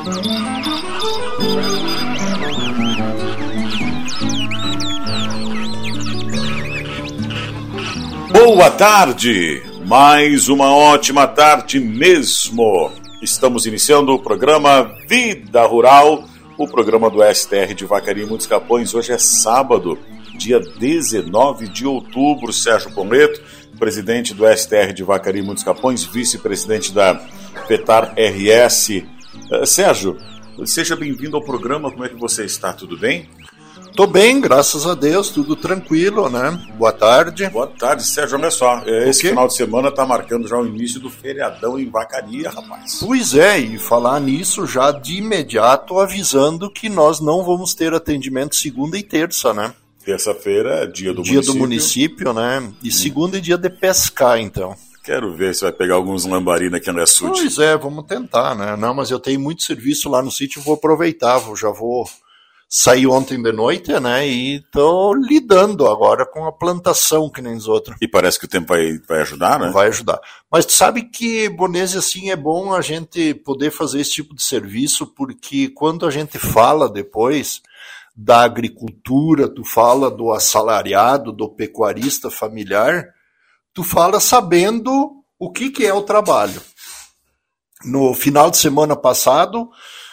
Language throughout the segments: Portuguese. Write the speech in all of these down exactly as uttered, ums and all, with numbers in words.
Boa tarde, mais uma ótima tarde mesmo. Estamos iniciando o programa Vida Rural, o programa do S T R de Vacaria e Muitos Capões. Hoje é sábado, dia dezenove de outubro. Sérgio Pometo, presidente do S T R de Vacaria e Muitos Capões, vice-presidente da Petar R S. Uh, Sérgio, seja bem-vindo ao programa. Como é que você está? Tudo bem? Tô bem, graças a Deus, tudo tranquilo, né? Boa tarde. Boa tarde, Sérgio, olha só, esse final de semana tá marcando já o início do feriadão em Vacaria, rapaz. Pois é, e falar nisso já de imediato avisando que nós não vamos ter atendimento segunda e terça, né? Terça-feira é dia do dia município. do município, né? E segunda é dia de pescar, então. Quero ver se vai pegar alguns lambari aqui no açude. Pois é, vamos tentar, né? Não, mas eu tenho muito serviço lá no sítio, vou aproveitar, vou, já vou... Saí ontem de noite, né, e tô lidando agora com a plantação, que nem os outros. E parece que o tempo vai, vai ajudar, né? Vai ajudar. Mas tu sabe que, Bonese, assim, é bom a gente poder fazer esse tipo de serviço, porque quando a gente fala depois da agricultura, tu fala do assalariado, do pecuarista familiar, tu fala sabendo o que, que é o trabalho. No final de semana passado...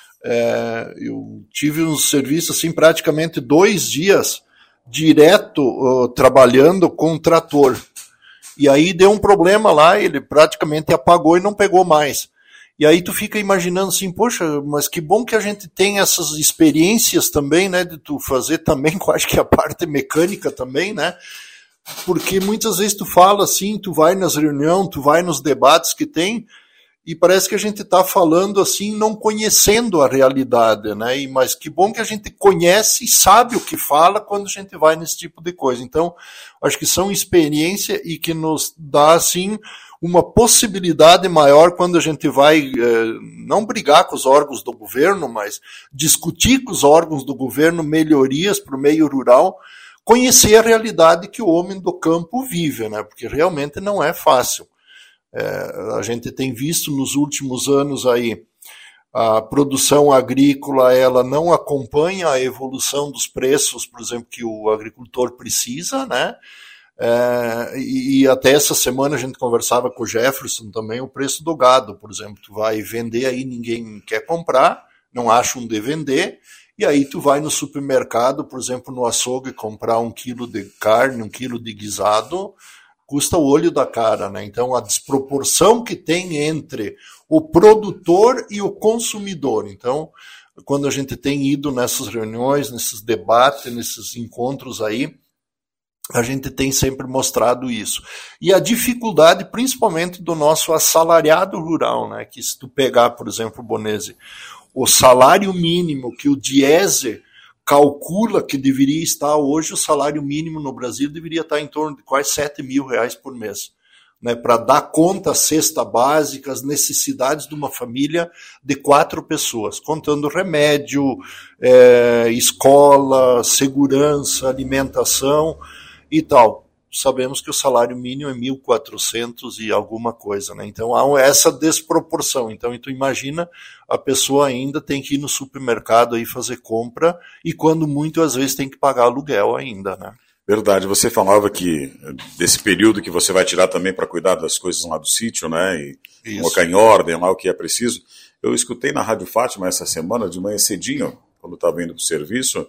É, eu tive um serviço assim praticamente dois dias direto uh, trabalhando com um trator, e aí deu um problema lá, ele praticamente apagou e não pegou mais, e aí tu fica imaginando assim, poxa, mas que bom que a gente tem essas experiências também, né, de tu fazer também, eu acho que a parte mecânica também, né, porque muitas vezes tu fala assim, tu vai nas reuniões, tu vai nos debates que tem, e parece que a gente está falando assim, não conhecendo a realidade, né? E, mas que bom que a gente conhece e sabe o que fala quando a gente vai nesse tipo de coisa. Então, acho que são experiência e que nos dá, assim, uma possibilidade maior quando a gente vai, eh, não brigar com os órgãos do governo, mas discutir com os órgãos do governo melhorias para o meio rural, conhecer a realidade que o homem do campo vive, né? Porque realmente não é fácil. É, a gente tem visto nos últimos anos aí a produção agrícola, ela não acompanha a evolução dos preços, por exemplo, que o agricultor precisa, né? É, e, e até essa semana a gente conversava com o Jefferson também, o preço do gado, por exemplo, tu vai vender aí, ninguém quer comprar, não acha um de vender, e aí tu vai no supermercado, por exemplo, no açougue, comprar um quilo de carne, um quilo de guisado, custa o olho da cara, né? Então, a desproporção que tem entre o produtor e o consumidor. Então, quando a gente tem ido nessas reuniões, nesses debates, nesses encontros aí, a gente tem sempre mostrado isso. E a dificuldade, principalmente, do nosso assalariado rural, né? Que se tu pegar, por exemplo, Bonese, o salário mínimo que o Diese calcula que deveria estar hoje, o salário mínimo no Brasil deveria estar em torno de quase sete mil reais por mês, né, para dar conta à cesta básica, às necessidades de uma família de quatro pessoas, contando remédio, é, escola, segurança, alimentação e tal. Sabemos que o salário mínimo é mil e quatrocentos e alguma coisa, né? Então há essa desproporção. Então tu imagina, a pessoa ainda tem que ir no supermercado aí fazer compra e quando muito às vezes tem que pagar aluguel ainda, né? Verdade, você falava que desse período que você vai tirar também para cuidar das coisas lá do sítio, né? E Isso. colocar em ordem lá o que é preciso. Eu escutei na Rádio Fátima essa semana, de manhã cedinho, quando estava indo para o serviço,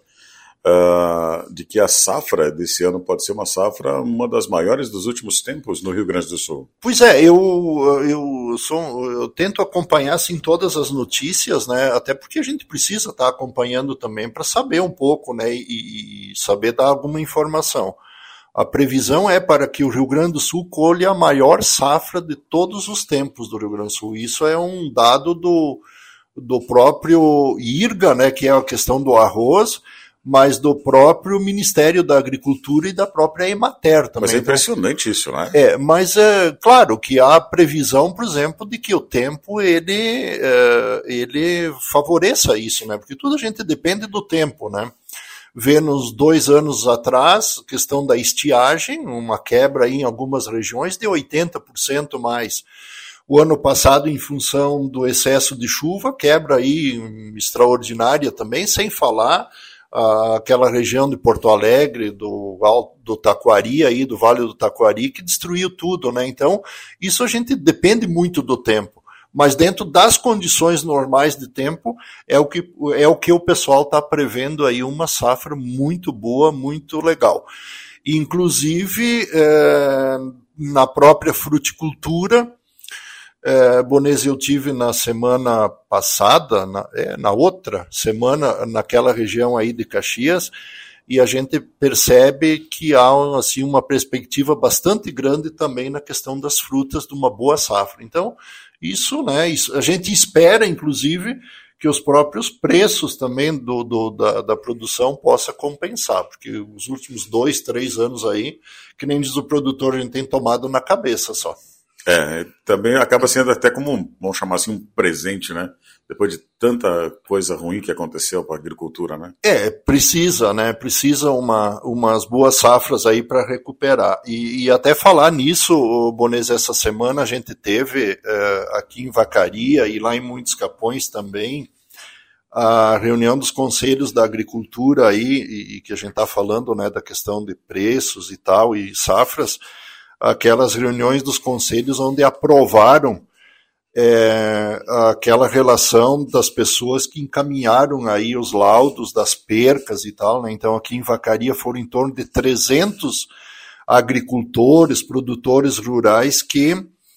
Uh, de que a safra desse ano pode ser uma safra uma das maiores dos últimos tempos no Rio Grande do Sul. Pois é, eu, eu, sou, eu tento acompanhar assim, todas as notícias, né, até porque a gente precisa estar acompanhando também para saber um pouco, né, e, e saber dar alguma informação. A previsão é para que o Rio Grande do Sul colha a maior safra de todos os tempos do Rio Grande do Sul. Isso é um dado do, do próprio IRGA, né, que é a questão do arroz, mas do próprio Ministério da Agricultura e da própria Emater também. Mas é impressionante isso, né? É, mas é claro que há previsão, por exemplo, de que o tempo ele, é, ele favoreça isso, né? Porque tudo a gente depende do tempo, né? Vê nos dois anos atrás, questão da estiagem, uma quebra aí em algumas regiões de oitenta por cento mais. O ano passado, em função do excesso de chuva, quebra aí extraordinária também, sem falar ah, aquela região de Porto Alegre, do, do Taquari, aí, do Vale do Taquari, que destruiu tudo, né? Então, isso a gente depende muito do tempo. Mas dentro das condições normais de tempo, é o que, é o, que o pessoal está prevendo aí uma safra muito boa, muito legal. Inclusive, é, na própria fruticultura, é, Bonese, eu tive na semana passada, na, é, na outra semana, naquela região aí de Caxias, e a gente percebe que há assim, uma perspectiva bastante grande também na questão das frutas de uma boa safra. Então, isso, né, isso, a gente espera, inclusive, que os próprios preços também do, do, da, da produção possa compensar, porque os últimos dois, três anos aí, que nem diz o produtor, a gente tem tomado na cabeça só. É, também acaba sendo até como, vamos chamar assim, um presente, né? Depois de tanta coisa ruim que aconteceu para a agricultura, né? É, precisa, né? Precisa uma, umas boas safras aí para recuperar. E, e até falar nisso, Bonese, essa semana a gente teve uh, aqui em Vacaria e lá em Muitos Capões também a reunião dos conselhos da agricultura aí, e, e que a gente está falando, né, da questão de preços e tal, e safras, aquelas reuniões dos conselhos onde aprovaram é, aquela relação das pessoas que encaminharam aí os laudos das percas e tal, né? Então aqui em Vacaria foram em torno de trezentos agricultores, produtores rurais que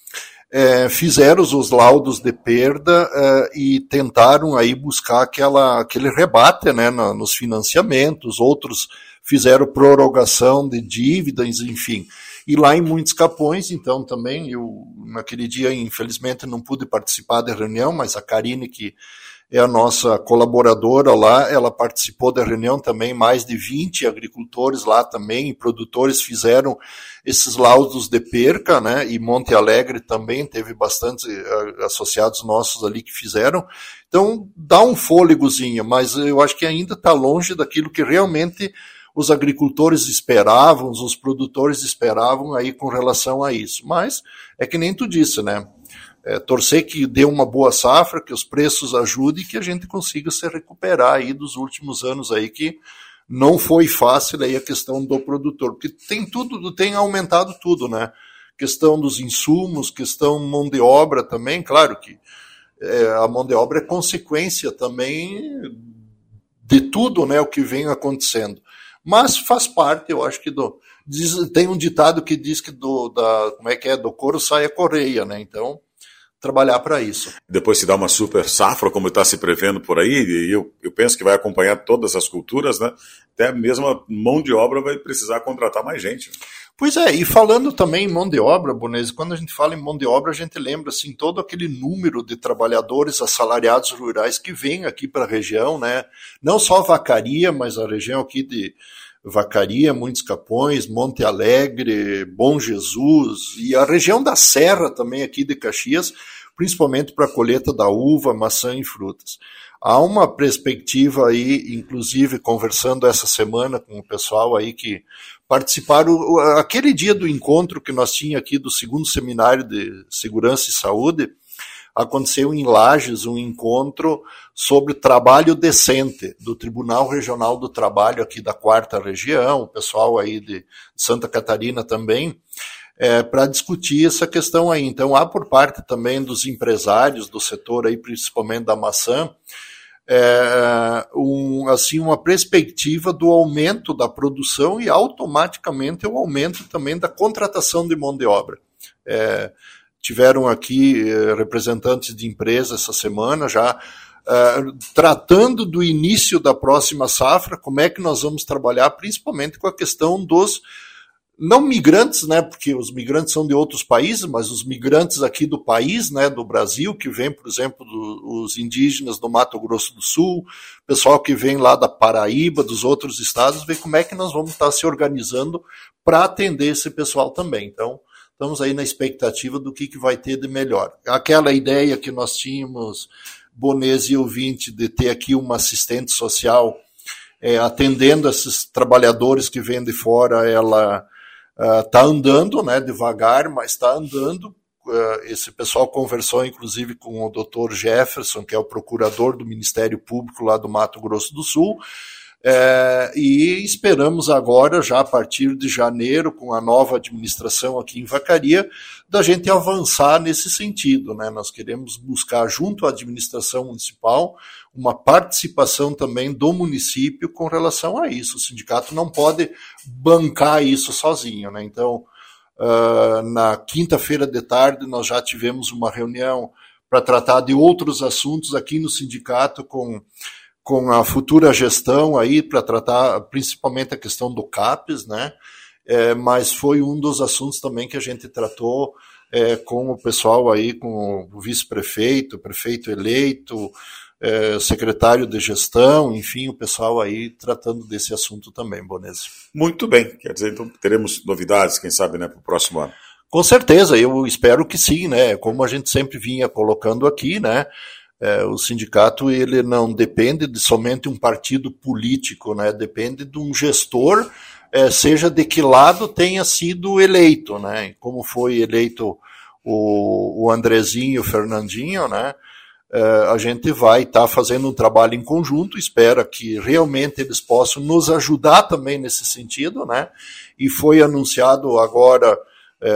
é, fizeram os laudos de perda é, e tentaram aí buscar aquela, aquele rebate, né, na, nos financiamentos, outros fizeram prorrogação de dívidas, enfim. E lá em Muitos Capões, então, também, eu naquele dia, infelizmente, não pude participar da reunião, mas a Karine, que é a nossa colaboradora lá, ela participou da reunião também, mais de vinte agricultores lá também, e produtores fizeram esses laudos de perca, né, e Monte Alegre também teve bastante associados nossos ali que fizeram. Então, dá um fôlegozinho, mas eu acho que ainda está longe daquilo que realmente os agricultores esperavam, os produtores esperavam aí com relação a isso. Mas é que nem tu disse, né? É, torcer que dê uma boa safra, que os preços ajudem e que a gente consiga se recuperar aí dos últimos anos aí, que não foi fácil aí a questão do produtor, porque tem tudo, tem aumentado tudo, né? Questão dos insumos, questão mão de obra também, claro que é, a mão de obra é consequência também de tudo, né, o que vem acontecendo. Mas faz parte, eu acho que do, diz, tem um ditado que diz que do, da, como é que é, do couro sai a correia, né? Então, trabalhar para isso. Depois se dá uma super safra, como está se prevendo por aí, e eu, eu penso que vai acompanhar todas as culturas, né? Até mesmo a mão de obra vai precisar contratar mais gente. Pois é, e falando também em mão de obra, Bonese, quando a gente fala em mão de obra, a gente lembra assim, todo aquele número de trabalhadores assalariados rurais que vem aqui para a região, né? Não só Vacaria, mas a região aqui de Vacaria, Muitos Capões, Monte Alegre, Bom Jesus, e a região da Serra também aqui de Caxias, principalmente para a colheita da uva, maçã e frutas. Há uma perspectiva aí, inclusive conversando essa semana com o pessoal aí que participaram, aquele dia do encontro que nós tínhamos aqui do segundo seminário de Segurança e Saúde, aconteceu em Lages um encontro sobre trabalho decente do Tribunal Regional do Trabalho aqui da quarta região, o pessoal aí de Santa Catarina também, é, para discutir essa questão aí. Então há por parte também dos empresários do setor aí, principalmente da maçã, É, um, assim, uma perspectiva do aumento da produção e automaticamente o aumento também da contratação de mão de obra. É, tiveram aqui eh, representantes de empresas essa semana já eh, tratando do início da próxima safra, como é que nós vamos trabalhar, principalmente com a questão dos não migrantes, né, porque os migrantes são de outros países, mas os migrantes aqui do país, né, do Brasil, que vem, por exemplo, do, os indígenas do Mato Grosso do Sul, pessoal que vem lá da Paraíba, dos outros estados, ver como é que nós vamos estar se organizando para atender esse pessoal também. Então, estamos aí na expectativa do que, que vai ter de melhor. Aquela ideia que nós tínhamos, Bonese e ouvinte, de ter aqui uma assistente social é, atendendo esses trabalhadores que vêm de fora, ela está uh, andando, né, devagar, mas está andando esse pessoal conversou inclusive com o doutor Jefferson, que é o procurador do Ministério Público lá do Mato Grosso do Sul, é, e esperamos agora, já a partir de janeiro, com a nova administração aqui em Vacaria, da gente avançar nesse sentido, né? Nós queremos buscar junto à administração municipal uma participação também do município com relação a isso. O sindicato não pode bancar isso sozinho, né? Então, uh, na quinta-feira de tarde nós já tivemos uma reunião para tratar de outros assuntos aqui no sindicato com com a futura gestão aí, para tratar principalmente a questão do CAPES, né? É, mas foi um dos assuntos também que a gente tratou é, com o pessoal aí, com o vice-prefeito, prefeito eleito, é, secretário de gestão, enfim, o pessoal aí tratando desse assunto também, Bonesi. Muito bem, quer dizer, então teremos novidades, quem sabe, né, para o próximo ano. Com certeza, eu espero que sim, né? Como a gente sempre vinha colocando aqui, né? É, o sindicato ele não depende de somente um partido político, né? Depende de um gestor, é, seja de que lado tenha sido eleito, né? Como foi eleito o, o Andrezinho e o Fernandinho, né? É, a gente vai estar tá fazendo um trabalho em conjunto, espera que realmente eles possam nos ajudar também nesse sentido, né? E foi anunciado agora, É,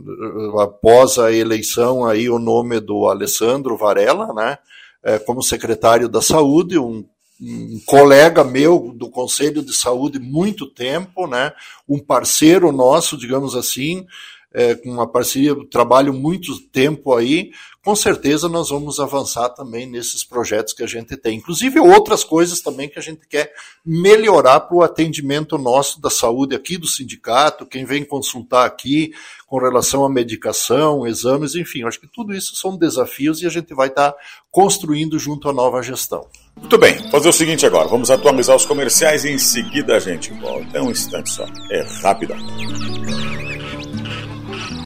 após a eleição aí o nome do Alessandro Varela, né, é, como secretário da Saúde, um, um colega meu do Conselho de Saúde muito tempo, né, um parceiro nosso, digamos assim, é, com uma parceria, trabalho muito tempo aí. Com certeza nós vamos avançar também nesses projetos que a gente tem. Inclusive outras coisas também que a gente quer melhorar para o atendimento nosso da saúde aqui do sindicato, quem vem consultar aqui com relação à medicação, exames, enfim. Acho que tudo isso são desafios e a gente vai estar construindo junto à nova gestão. Muito bem, vou fazer o seguinte agora, vamos atualizar os comerciais e em seguida a gente volta. É um instante só, é rápido.